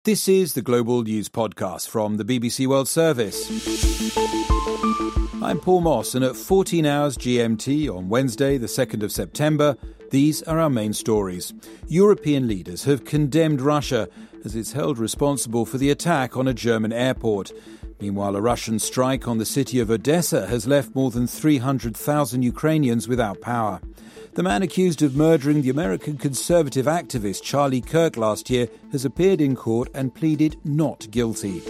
This is the Global News Podcast from the BBC World Service. I'm Paul Moss, and at 14 hours GMT on Wednesday, the 2nd of September, these are our main stories. European leaders have condemned Russia as it's held responsible for the attack on a German airport. Meanwhile, a Russian strike on the city of Odessa has left more than 300,000 Ukrainians without power. The man accused of murdering the American conservative activist Charlie Kirk last year has appeared in court and pleaded not guilty.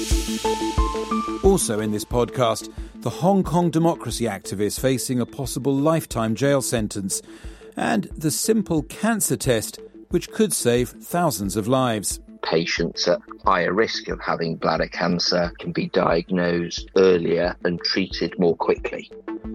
Also in this podcast, the Hong Kong democracy activist facing a possible lifetime jail sentence, and the simple cancer test which could save thousands of lives. Patients at higher risk of having bladder cancer can be diagnosed earlier and treated more quickly.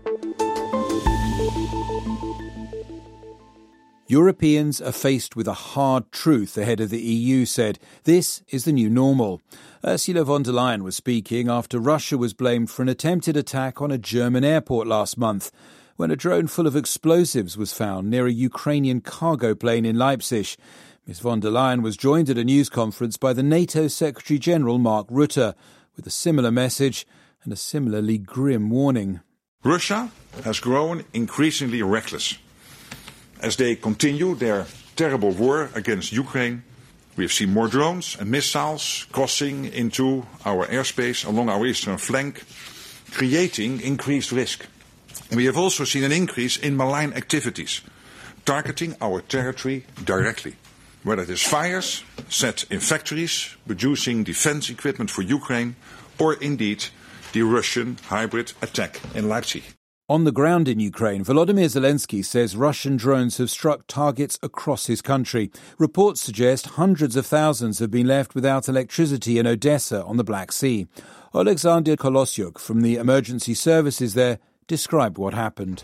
Europeans are faced with a hard truth, the head of the EU said. This is the new normal. Ursula von der Leyen was speaking after Russia was blamed for an attempted attack on a German airport last month, when a drone full of explosives was found near a Ukrainian cargo plane in Leipzig. Ms von der Leyen was joined at a news conference by the NATO Secretary-General Mark Rutte, with a similar message and a similarly grim warning. Russia has grown increasingly reckless. As they continue their terrible war against Ukraine, we have seen more drones and missiles crossing into our airspace along our eastern flank, creating increased risk. We have also seen an increase in malign activities, targeting our territory directly, whether it is fires set in factories producing defense equipment for Ukraine, or indeed the Russian hybrid attack in Leipzig. On the ground in Ukraine, Volodymyr Zelensky says Russian drones have struck targets across his country. Reports suggest hundreds of thousands have been left without electricity in Odessa on the Black Sea. Alexander Kolosyuk from the emergency services there described what happened.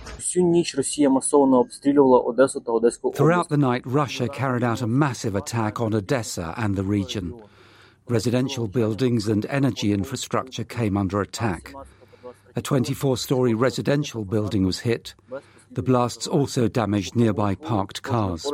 Throughout the night, Russia carried out a massive attack on Odessa and the region. Residential buildings and energy infrastructure came under attack. A 24-storey residential building was hit. The blasts also damaged nearby parked cars.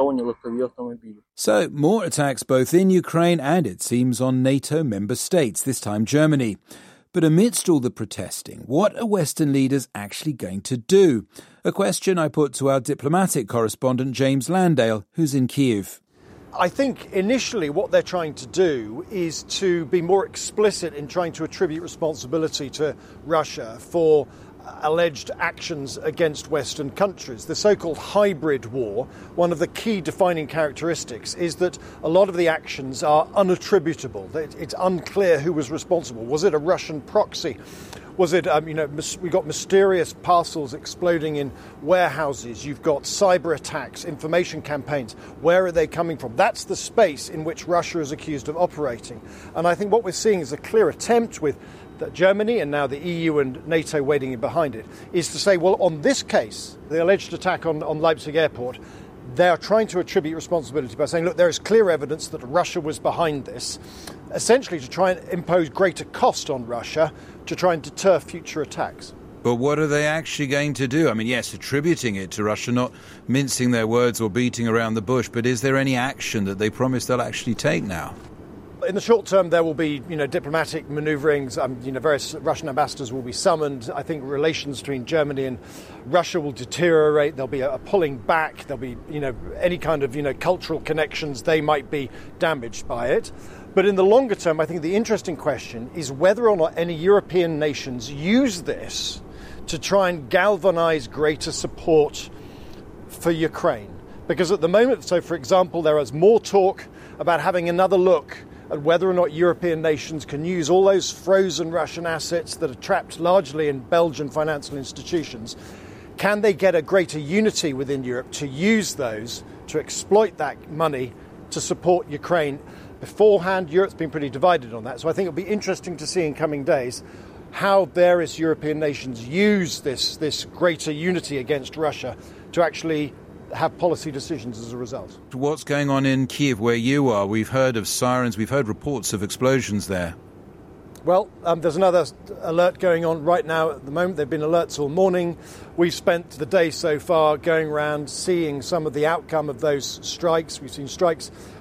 So, more attacks both in Ukraine and, it seems, on NATO member states, this time Germany. But amidst all the protesting, what are Western leaders actually going to do? A question I put to our diplomatic correspondent James Landale, who's in Kyiv. I think initially what they're trying to do is to be more explicit in trying to attribute responsibility to Russia for alleged actions against Western countries. The so-called hybrid war, one of the key defining characteristics is that a lot of the actions are unattributable. It's unclear who was responsible. Was it a Russian proxy? Was it, we got mysterious parcels exploding in warehouses. You've got cyber attacks, information campaigns. Where are they coming from? That's the space in which Russia is accused of operating. And I think what we're seeing is a clear attempt with Germany and now the EU and NATO wading in behind it, is to say, well, on this case, the alleged attack on Leipzig airport, they are trying to attribute responsibility by saying, look, there is clear evidence that Russia was behind this, essentially to try and impose greater cost on Russia to try and deter future attacks. But what are they actually going to do? I mean, yes, attributing it to Russia, not mincing their words or beating around the bush, but is there any action that they promise they'll actually take now? In the short term, there will be, diplomatic manoeuvrings. Various Russian ambassadors will be summoned. I think relations between Germany and Russia will deteriorate. There'll be a pulling back. There'll be, any kind of, cultural connections. They might be damaged by it. But in the longer term, I think the interesting question is whether or not any European nations use this to try and galvanize greater support for Ukraine. Because at the moment, so for example, there is more talk about having another look at whether or not European nations can use all those frozen Russian assets that are trapped largely in Belgian financial institutions. Can they get a greater unity within Europe to use those, to exploit that money to support Ukraine? Beforehand, Europe's been pretty divided on that. So I think it'll be interesting to see in coming days how various European nations use this greater unity against Russia to actually have policy decisions as a result. What's going on in Kyiv, where you are? We've heard of sirens, we've heard reports of explosions there. Well, there's another alert going on right now at the moment. There have been alerts all morning. We've spent the day so far going around seeing some of the outcome of those strikes. We've seen strikes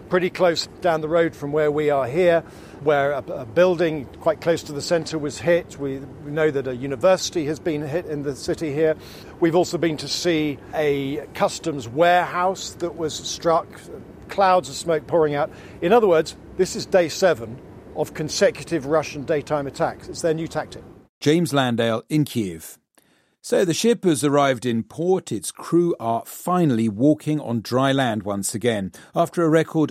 pretty close down the road from where we are here, where a building quite close to the centre was hit. We know that a university has been hit in the city here. We've also been to see a customs warehouse that was struck, clouds of smoke pouring out. In other words, this is day 7 of consecutive Russian daytime attacks. It's their new tactic. James Landale in Kyiv. So the ship has arrived in port. Its crew are finally walking on dry land once again. After a record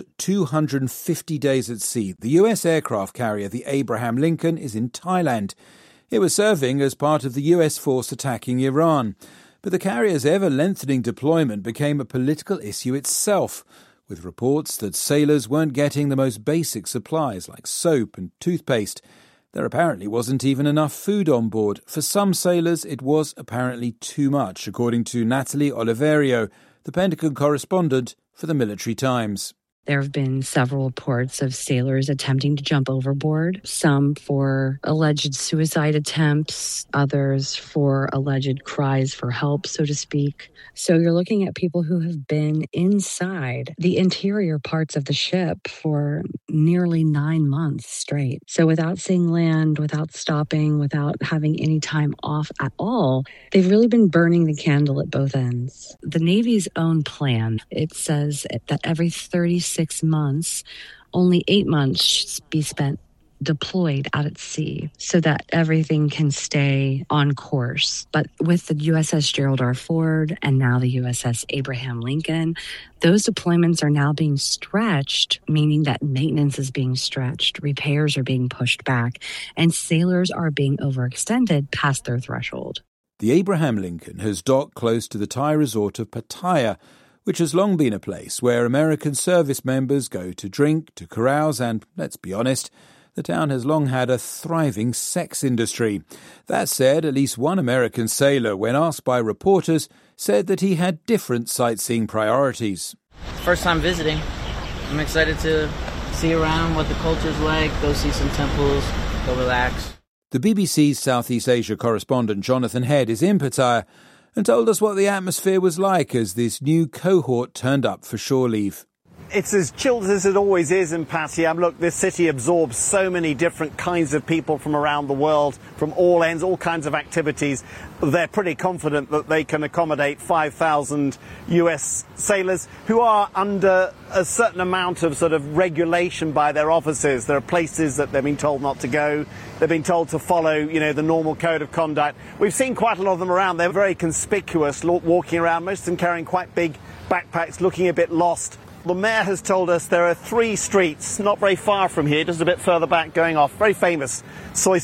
250 days at sea, the US aircraft carrier, the Abraham Lincoln, is in Thailand. It was serving as part of the US force attacking Iran. But the carrier's ever-lengthening deployment became a political issue itself, with reports that sailors weren't getting the most basic supplies like soap and toothpaste. There apparently wasn't even enough food on board. For some sailors, it was apparently too much, according to Natalie Oliverio, the Pentagon correspondent for the Military Times. There have been several reports of sailors attempting to jump overboard, some for alleged suicide attempts, others for alleged cries for help, so to speak. So you're looking at people who have been inside the interior parts of the ship for nearly 9 months straight. So without seeing land, without stopping, without having any time off at all, they've really been burning the candle at both ends. The Navy's own plan, it says that every 36 months, only 8 months should be spent deployed out at sea so that everything can stay on course. But with the USS Gerald R. Ford and now the USS Abraham Lincoln, those deployments are now being stretched, meaning that maintenance is being stretched, repairs are being pushed back, and sailors are being overextended past their threshold. The Abraham Lincoln has docked close to the Thai resort of Pattaya, which has long been a place where American service members go to drink, to carouse, and, let's be honest, the town has long had a thriving sex industry. That said, at least one American sailor, when asked by reporters, said that he had different sightseeing priorities. First time visiting. I'm excited to see around what the culture's like, go see some temples, go relax. The BBC's Southeast Asia correspondent Jonathan Head is in Pattaya and told us what the atmosphere was like as this new cohort turned up for shore leave. It's as chilled as it always is in Pattaya. Look, this city absorbs so many different kinds of people from around the world, from all ends, all kinds of activities. They're pretty confident that they can accommodate 5,000 US sailors who are under a certain amount of sort of regulation by their officers. There are places that they've been told not to go. They've been told to follow, the normal code of conduct. We've seen quite a lot of them around. They're very conspicuous, walking around, most of them carrying quite big backpacks, looking a bit lost. The mayor has told us there are 3 streets not very far from here, just a bit further back going off, very famous, Soi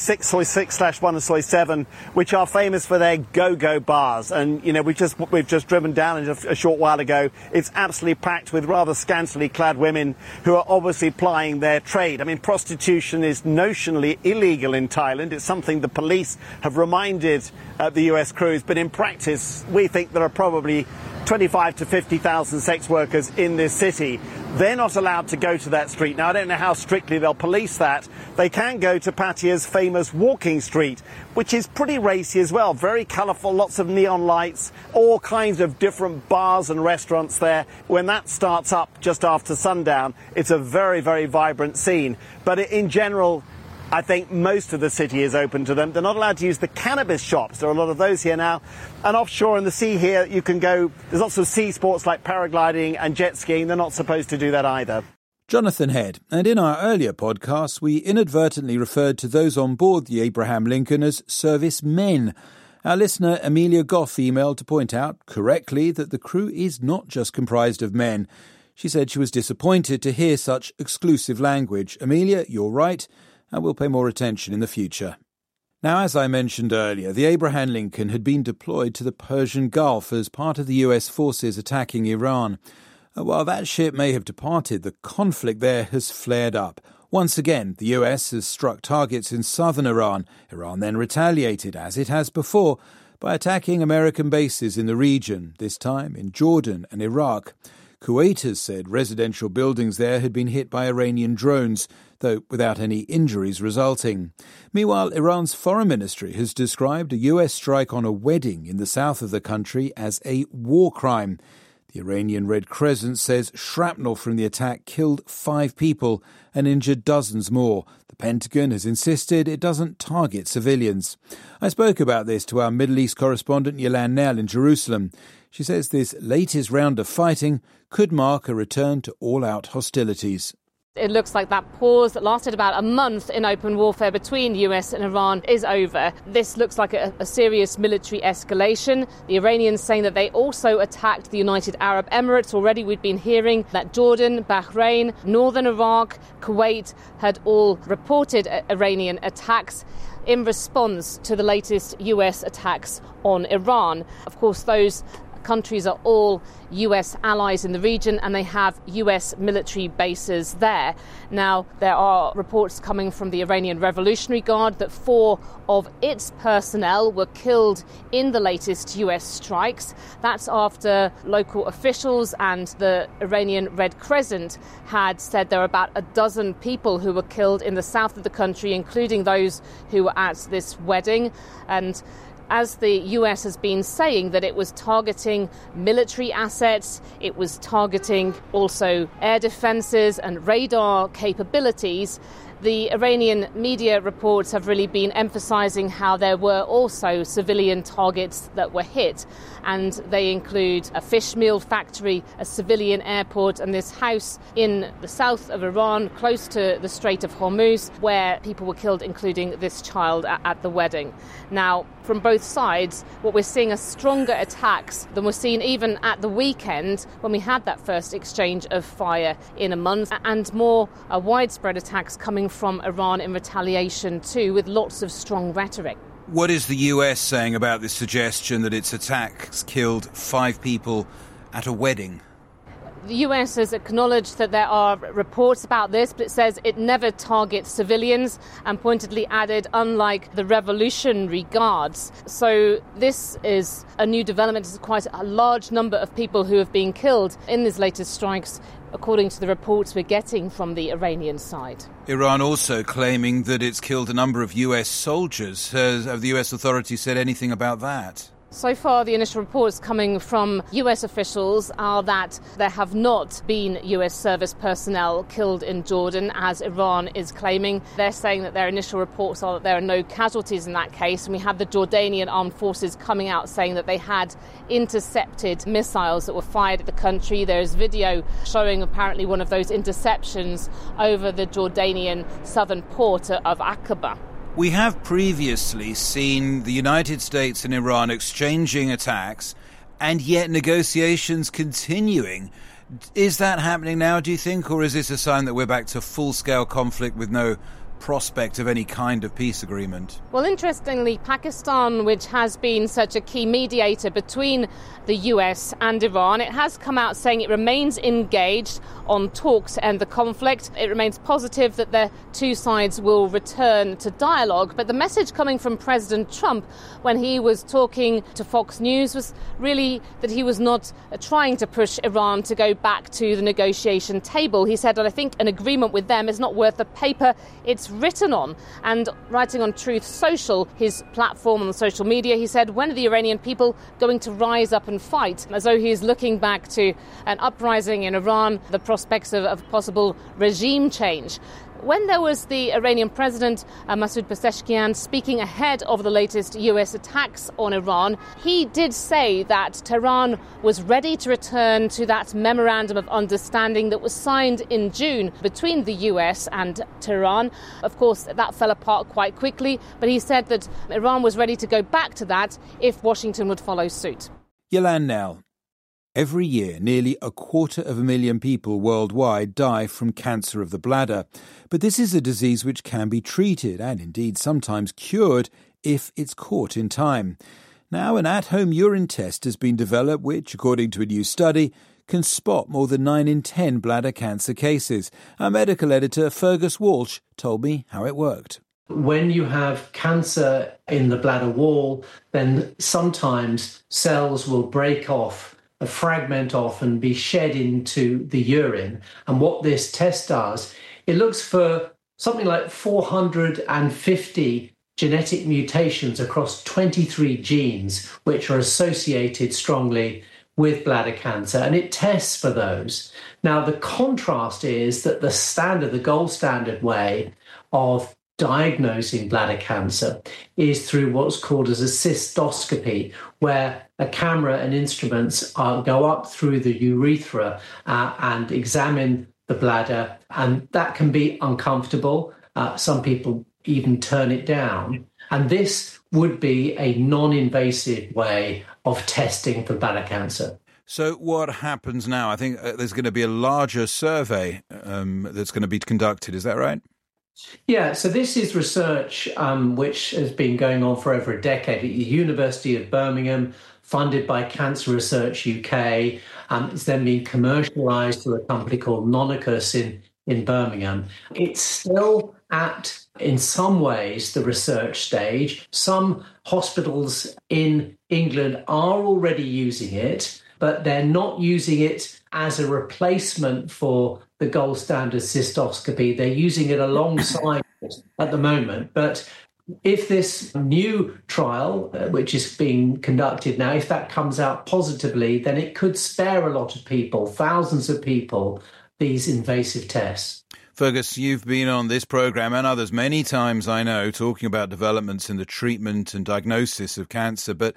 6/1 and Soi 7, which are famous for their go-go bars. And, we've just driven down a short while ago. It's absolutely packed with rather scantily clad women who are obviously plying their trade. I mean, prostitution is notionally illegal in Thailand. It's something the police have reminded the US crews, but in practice, we think there are probably 25 to 50,000 sex workers in this city. They're not allowed to go to that street. Now, I don't know how strictly they'll police that. They can go to Pattaya's famous walking street, which is pretty racy as well. Very colourful, lots of neon lights, all kinds of different bars and restaurants there. When that starts up just after sundown, it's a very, very vibrant scene. But in general, I think most of the city is open to them. They're not allowed to use the cannabis shops. There are a lot of those here now. And offshore in the sea here, you can go. There's lots of sea sports like paragliding and jet skiing. They're not supposed to do that either. Jonathan Head. And in our earlier podcasts, we inadvertently referred to those on board the Abraham Lincoln as service men. Our listener Amelia Goff emailed to point out correctly that the crew is not just comprised of men. She said she was disappointed to hear such exclusive language. Amelia, you're right, and we'll pay more attention in the future. Now, as I mentioned earlier, the Abraham Lincoln had been deployed to the Persian Gulf as part of the US forces attacking Iran. While that ship may have departed, the conflict there has flared up. Once again, the US has struck targets in southern Iran. Iran then retaliated, as it has before, by attacking American bases in the region, this time in Jordan and Iraq. Kuwait has said residential buildings there had been hit by Iranian drones, though without any injuries resulting. Meanwhile, Iran's foreign ministry has described a US strike on a wedding in the south of the country as a war crime. The Iranian Red Crescent says shrapnel from the attack killed 5 people and injured dozens more. The Pentagon has insisted it doesn't target civilians. I spoke about this to our Middle East correspondent Yelan Nell in Jerusalem. She says this latest round of fighting could mark a return to all-out hostilities. It looks like that pause that lasted about a month in open warfare between US and Iran is over. This looks like a serious military escalation. The Iranians saying that they also attacked the United Arab Emirates. Already we'd been hearing that Jordan, Bahrain, northern Iraq, Kuwait had all reported Iranian attacks in response to the latest US attacks on Iran. Of course, those countries are all US allies in the region and they have US military bases there. Now, there are reports coming from the Iranian Revolutionary Guard that 4 of its personnel were killed in the latest US strikes. That's after local officials and the Iranian Red Crescent had said there were about a dozen people who were killed in the south of the country, including those who were at this wedding. And as the US has been saying that it was targeting military assets, it was targeting also air defences and radar capabilities, the Iranian media reports have really been emphasising how there were also civilian targets that were hit. And they include a fish meal factory, a civilian airport, and this house in the south of Iran, close to the Strait of Hormuz, where people were killed, including this child at the wedding. Now, from both sides, what we're seeing are stronger attacks than we're seeing even at the weekend when we had that first exchange of fire in a month, and more widespread attacks coming from Iran in retaliation too, with lots of strong rhetoric. What is the US saying about this suggestion that its attacks killed 5 people at a wedding? The US has acknowledged that there are reports about this, but it says it never targets civilians and pointedly added, unlike the Revolutionary Guards. So this is a new development. It's quite a large number of people who have been killed in these latest strikes, according to the reports we're getting from the Iranian side. Iran also claiming that it's killed a number of US soldiers. Have the US authorities said anything about that? So far, the initial reports coming from US officials are that there have not been US service personnel killed in Jordan, as Iran is claiming. They're saying that their initial reports are that there are no casualties in that case. And we have the Jordanian armed forces coming out saying that they had intercepted missiles that were fired at the country. There's video showing apparently one of those interceptions over the Jordanian southern port of Aqaba. We have previously seen the United States and Iran exchanging attacks and yet negotiations continuing. Is that happening now, do you think, or is this a sign that we're back to full-scale conflict with no prospect of any kind of peace agreement? Well, interestingly, Pakistan, which has been such a key mediator between the US and Iran, it has come out saying it remains engaged on talks to end the conflict. It remains positive that the two sides will return to dialogue. But the message coming from President Trump when he was talking to Fox News was really that he was not trying to push Iran to go back to the negotiation table. He said that I think an agreement with them is not worth the paper it's written on. And writing on Truth Social, his platform on social media, he said, when are the Iranian people going to rise up and fight? As though he is looking back to an uprising in Iran, the prospects of possible regime change. When there was the Iranian president, Masoud Pezeshkian, speaking ahead of the latest US attacks on Iran, he did say that Tehran was ready to return to that memorandum of understanding that was signed in June between the US and Tehran. Of course, that fell apart quite quickly, but he said that Iran was ready to go back to that if Washington would follow suit. Yelan Nell. Every year, nearly 250,000 people worldwide die from cancer of the bladder. But this is a disease which can be treated and indeed sometimes cured if it's caught in time. Now, an at-home urine test has been developed which, according to a new study, can spot more than 9 in 10 bladder cancer cases. Our medical editor, Fergus Walsh, told me how it worked. When you have cancer in the bladder wall, then sometimes cells will break off, fragment off and be shed into the urine. And what this test does, it looks for something like 450 genetic mutations across 23 genes, which are associated strongly with bladder cancer, and it tests for those. Now, the contrast is that the gold standard way of diagnosing bladder cancer is through what's called as a cystoscopy, where a camera and instruments go up through the urethra and examine the bladder, and that can be uncomfortable. Some people even turn it down. And this would be a non-invasive way of testing for bladder cancer. So what happens now? I think there's going to be a larger survey that's going to be conducted. Is that right? Yeah, so this is research which has been going on for over a decade at the University of Birmingham, funded by Cancer Research UK. It's then been commercialised through a company called Nonicus in Birmingham. It's still at, in some ways, the research stage. Some hospitals in England are already using it, but they're not using it as a replacement for the gold standard cystoscopy. They're using it alongside it at the moment. But if this new trial, which is being conducted now, if that comes out positively, then it could spare a lot of people, thousands of people, these invasive tests. Fergus, you've been on this programme and others many times, I know, talking about developments in the treatment and diagnosis of cancer, but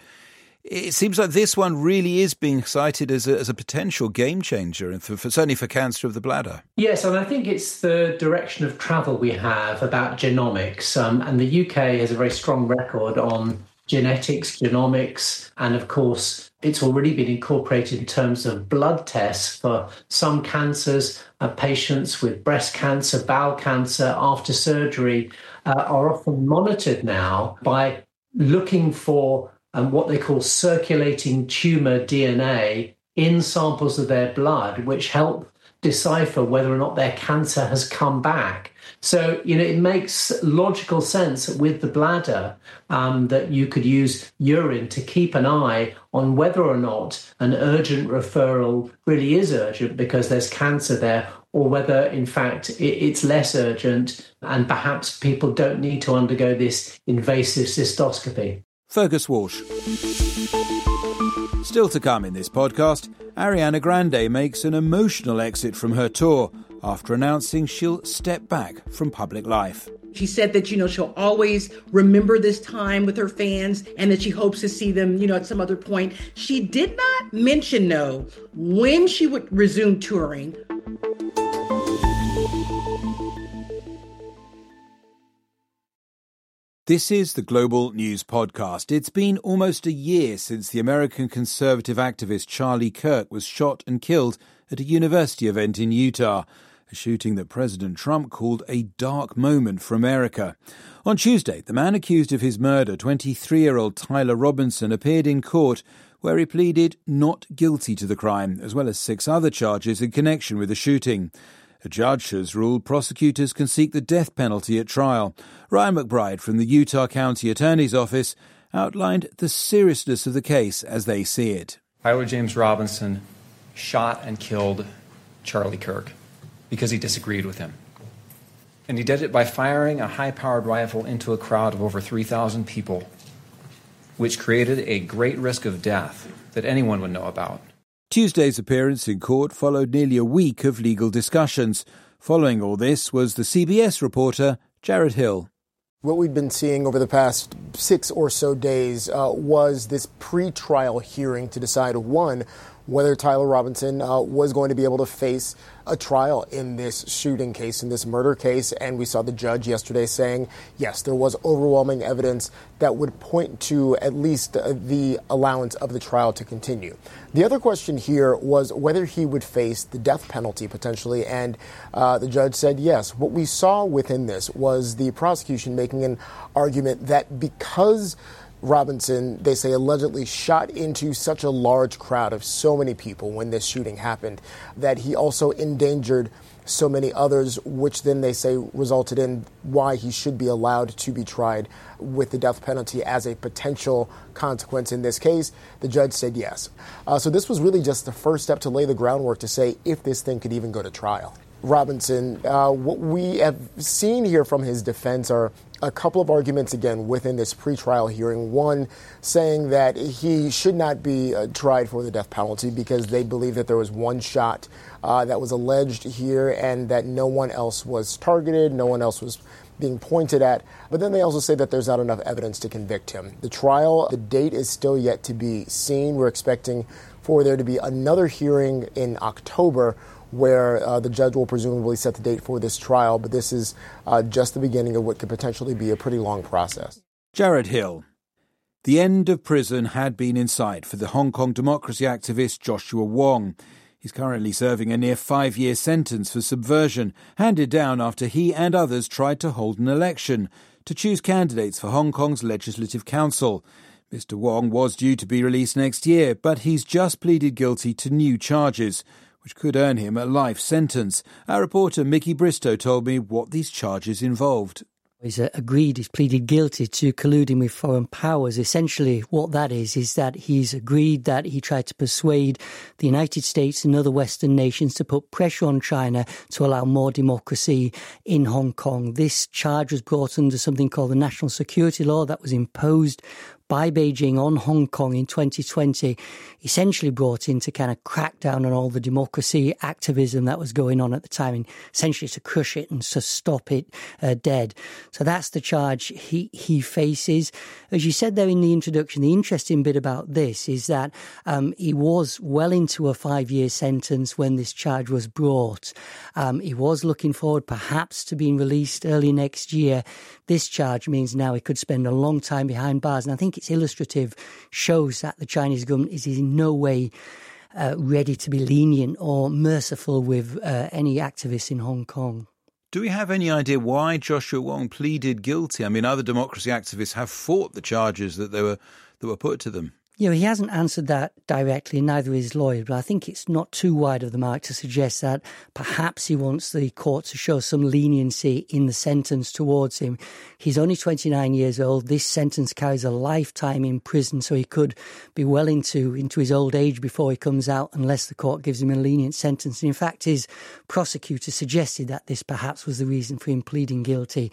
it seems like this one really is being cited as a potential game changer, and certainly for cancer of the bladder. Yes, and I think it's the direction of travel we have about genomics. And the UK has a very strong record on genetics, genomics, and of course, it's already been incorporated in terms of blood tests for some cancers. Patients with breast cancer, bowel cancer after surgery are often monitored now by looking for what they call circulating tumour DNA in samples of their blood, which help decipher whether or not their cancer has come back. So, it makes logical sense with the bladder that you could use urine to keep an eye on whether or not an urgent referral really is urgent because there's cancer there, or whether, in fact, it's less urgent and perhaps people don't need to undergo this invasive cystoscopy. Fergus Walsh. Still to come in this podcast, Ariana Grande makes an emotional exit from her tour after announcing she'll step back from public life. She said that, she'll always remember this time with her fans and that she hopes to see them, at some other point. She did not mention, though, when she would resume touring. This is the Global News Podcast. It's been almost a year since the American conservative activist Charlie Kirk was shot and killed at a university event in Utah, a shooting that President Trump called a dark moment for America. On Tuesday, the man accused of his murder, 23-year-old Tyler Robinson, appeared in court where he pleaded not guilty to the crime, as well as 6 other charges in connection with the shooting. A judge has ruled prosecutors can seek the death penalty at trial. Ryan McBride from the Utah County Attorney's Office outlined the seriousness of the case as they see it. Tyler James Robinson shot and killed Charlie Kirk because he disagreed with him. And he did it by firing a high-powered rifle into a crowd of over 3,000 people, which created a great risk of death that anyone would know about. Tuesday's appearance in court followed nearly a week of legal discussions. Following all this was the CBS reporter Jared Hill. What we've been seeing over the past 6 or so days was this pre-trial hearing to decide, one, whether Tyler Robinson was going to be able to face a trial in this shooting case, in this murder case. And we saw the judge yesterday saying, yes, there was overwhelming evidence that would point to at least the allowance of the trial to continue. The other question here was whether he would face the death penalty potentially. And the judge said yes. What we saw within this was the prosecution making an argument that because Robinson, they say, allegedly shot into such a large crowd of so many people when this shooting happened, that he also endangered so many others, which then they say resulted in why he should be allowed to be tried with the death penalty as a potential consequence in this case. The judge said yes. So this was really just the first step to lay the groundwork to say if this thing could even go to trial. Robinson, what we have seen here from his defense are a couple of arguments again within this pretrial hearing. One saying that he should not be tried for the death penalty because they believe that there was one shot that was alleged here and that no one else was targeted, no one else was being pointed at. But then they also say that there's not enough evidence to convict him. The trial, the date is still yet to be seen. We're expecting for there to be another hearing in October where the judge will presumably set the date for this trial. But this is just the beginning of what could potentially be a pretty long process. Jared Hill. The end of prison had been in sight for the Hong Kong democracy activist Joshua Wong. He's currently serving a near 5-year sentence for subversion, handed down after he and others tried to hold an election to choose candidates for Hong Kong's Legislative Council. Mr. Wong was due to be released next year, but he's just pleaded guilty to new charges, which could earn him a life sentence. Our reporter Mickey Bristow told me what these charges involved. He's he's pleaded guilty to colluding with foreign powers. Essentially, what that is that he's agreed that he tried to persuade the United States and other Western nations to put pressure on China to allow more democracy in Hong Kong. This charge was brought under something called the National Security Law that was imposed by Beijing on Hong Kong in 2020, essentially brought in to kind of crack down on all the democracy activism that was going on at the time and essentially to crush it and to stop it dead. So that's the charge he faces. As you said there in the introduction, the interesting bit about this is that he was well into a 5-year sentence when this charge was brought. He was looking forward perhaps to being released early next year. This charge means now he could spend a long time behind bars. And I think it's illustrative, shows that the Chinese government is in no way ready to be lenient or merciful with any activists in Hong Kong. Do we have any idea why Joshua Wong pleaded guilty? I mean, other democracy activists have fought the charges that were put to them. Yeah, he hasn't answered that directly, neither is his lawyer, but I think it's not too wide of the mark to suggest that perhaps he wants the court to show some leniency in the sentence towards him. He's only 29 years old. This sentence carries a lifetime in prison, so he could be well into his old age before he comes out, unless the court gives him a lenient sentence. And in fact, his prosecutor suggested that this perhaps was the reason for him pleading guilty.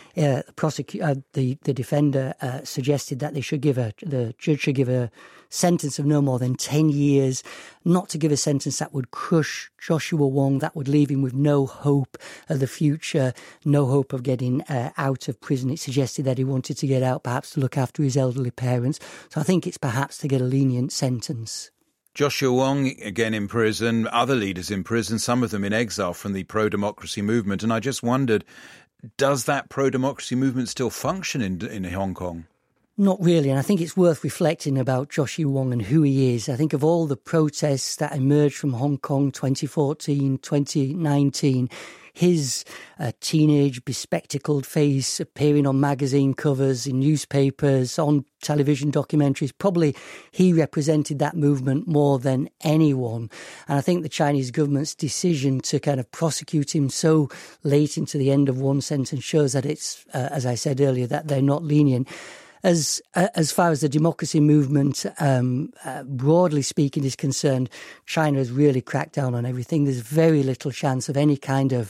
The defender suggested that the judge should give a sentence of no more than 10 years, not to give a sentence that would crush Joshua Wong, that would leave him with no hope of the future, no hope of getting out of prison. It suggested that he wanted to get out, perhaps to look after his elderly parents. So I think it's perhaps to get a lenient sentence. Joshua Wong, again in prison, other leaders in prison, some of them in exile from the pro-democracy movement. And I just wondered, does that pro-democracy movement still function in Hong Kong? Not really, and I think it's worth reflecting about Joshua Wong and who he is. I think of all the protests that emerged from Hong Kong 2014, 2019, his teenage, bespectacled face appearing on magazine covers, in newspapers, on television documentaries, probably he represented that movement more than anyone. And I think the Chinese government's decision to kind of prosecute him so late into the end of one sentence shows that it's, as I said earlier, that they're not lenient. As far as the democracy movement, broadly speaking, is concerned, China has really cracked down on everything. There's very little chance of any kind of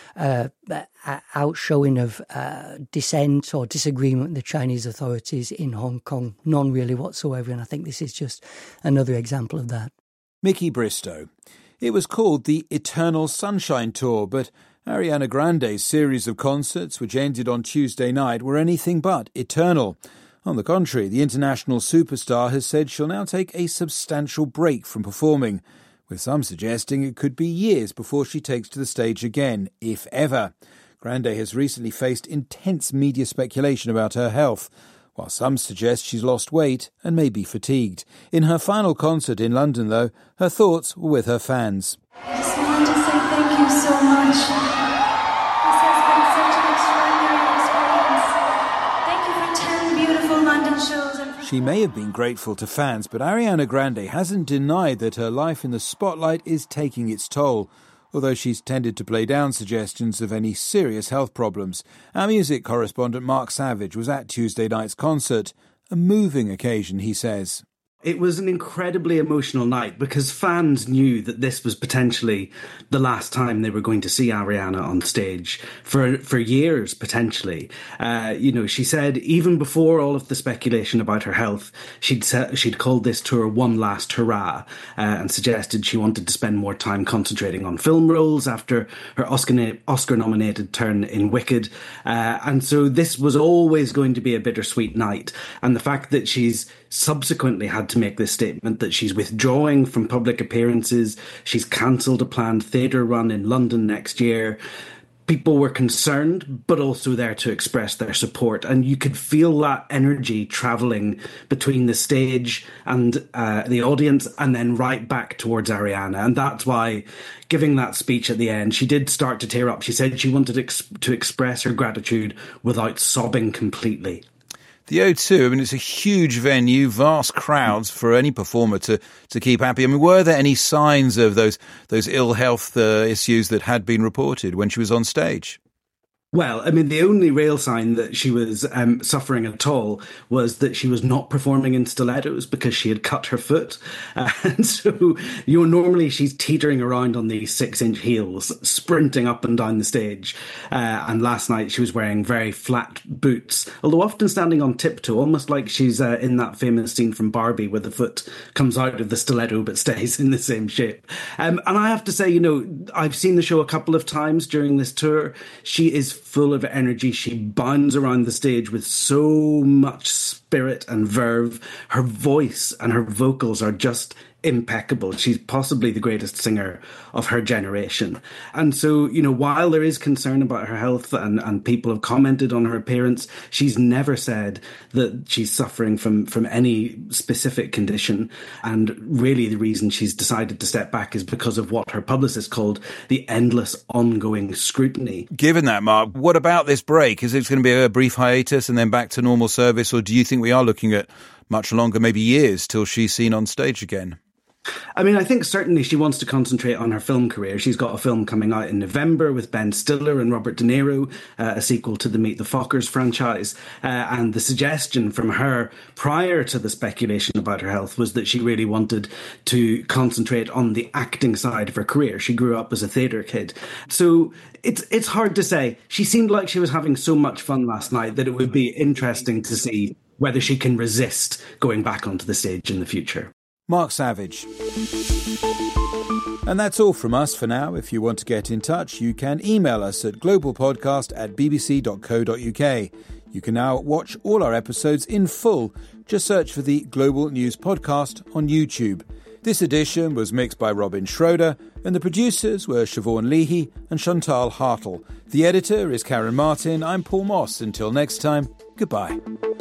outshowing of dissent or disagreement with the Chinese authorities in Hong Kong. None really whatsoever, and I think this is just another example of that. Mickey Bristow. It was called the Eternal Sunshine Tour, but Ariana Grande's series of concerts, which ended on Tuesday night, were anything but eternal. On the contrary, the international superstar has said she'll now take a substantial break from performing, with some suggesting it could be years before she takes to the stage again, if ever. Grande has recently faced intense media speculation about her health, while some suggest she's lost weight and may be fatigued. In her final concert in London, though, her thoughts were with her fans. I just wanted to say thank you so much. This has been such an extraordinary experience. Thank you for 10 beautiful London shows. She may have been grateful to fans, but Ariana Grande hasn't denied that her life in the spotlight is taking its toll, although she's tended to play down suggestions of any serious health problems. Our music correspondent Mark Savage was at Tuesday night's concert. A moving occasion, he says. It was an incredibly emotional night because fans knew that this was potentially the last time they were going to see Ariana on stage for years, potentially. She said even before all of the speculation about her health, she'd called this tour one last hurrah and suggested she wanted to spend more time concentrating on film roles after her Oscar-nominated turn in Wicked. And so this was always going to be a bittersweet night. And the fact that she's subsequently had to make this statement that she's withdrawing from public appearances, she's cancelled a planned theatre run in London next year. People were concerned, but also there to express their support. And you could feel that energy travelling between the stage and the audience and then right back towards Ariana. And that's why, giving that speech at the end, she did start to tear up. She said she wanted to express her gratitude without sobbing completely. The O2, I mean, it's a huge venue, vast crowds for any performer to keep happy. I mean, were there any signs of those ill health issues that had been reported when she was on stage? Well, I mean, the only real sign that she was suffering at all was that she was not performing in stilettos because she had cut her foot. And so, normally she's teetering around on these 6-inch heels, sprinting up and down the stage. And last night she was wearing very flat boots, although often standing on tiptoe, almost like she's in that famous scene from Barbie where the foot comes out of the stiletto but stays in the same shape. And I have to say, I've seen the show a couple of times during this tour. She is full of energy. She bounds around the stage with so much spirit and verve. Her voice and her vocals are just impeccable. She's possibly the greatest singer of her generation. And so, while there is concern about her health and people have commented on her appearance, she's never said that she's suffering from any specific condition. And really the reason she's decided to step back is because of what her publicist called the endless ongoing scrutiny. Given that, Mark, what about this break? Is it going to be a brief hiatus and then back to normal service? Or do you think we are looking at much longer, maybe years, till she's seen on stage again? I mean, I think certainly she wants to concentrate on her film career. She's got a film coming out in November with Ben Stiller and Robert De Niro, a sequel to the Meet the Fockers franchise. And the suggestion from her prior to the speculation about her health was that she really wanted to concentrate on the acting side of her career. She grew up as a theatre kid. So it's hard to say. She seemed like she was having so much fun last night that it would be interesting to see whether she can resist going back onto the stage in the future. Mark Savage. And that's all from us for now. If you want to get in touch, you can email us at globalpodcast@bbc.co.uk. You can now watch all our episodes in full. Just search for the Global News Podcast on YouTube. This edition was mixed by Robin Schroeder, and the producers were Siobhan Leahy and Chantal Hartle. The editor is Karen Martin. I'm Paul Moss. Until next time, goodbye.